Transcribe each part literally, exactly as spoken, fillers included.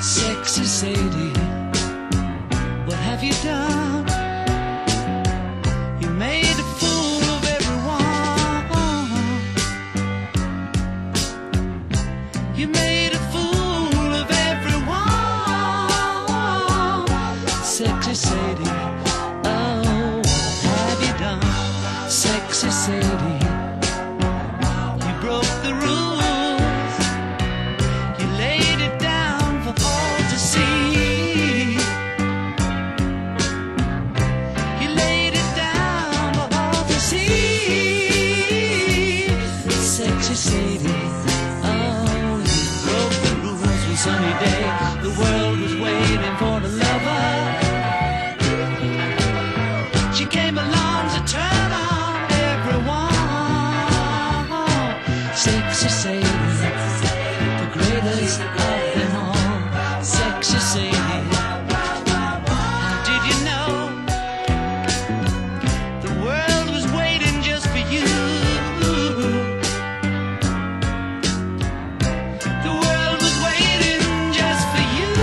Sexy Sadie, what have you done? You made a fool of everyone. You made a fool of everyone. Sexy Sadie, oh, what have you done? Sexy Sadie, you broke the rules. You laid it down for all to see. You laid it down for all to see. Sexy Sadie, oh, you broke the rules one sunny day. The world was waiting for the lover. She came along to turn on everyone. Sexy Sadie, the greatest of them all. Sexy Sadie, did you know the world was waiting just for you? The world was waiting just for you.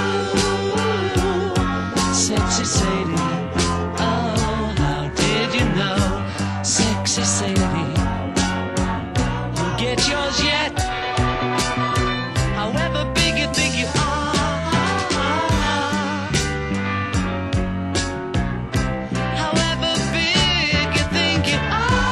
Sexy Sadie, oh, how did you know? Sexy Sadie, you'll get yours yet, however big you think you are. However big you think you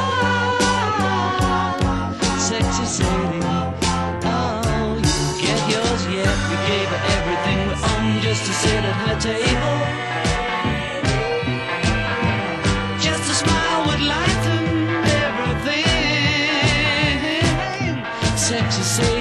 are. Sexy Sadie, oh, you'll get yours yet. We gave her everything we own just to sit at her table. Just a smile would lighten everything. Sexy Sadie.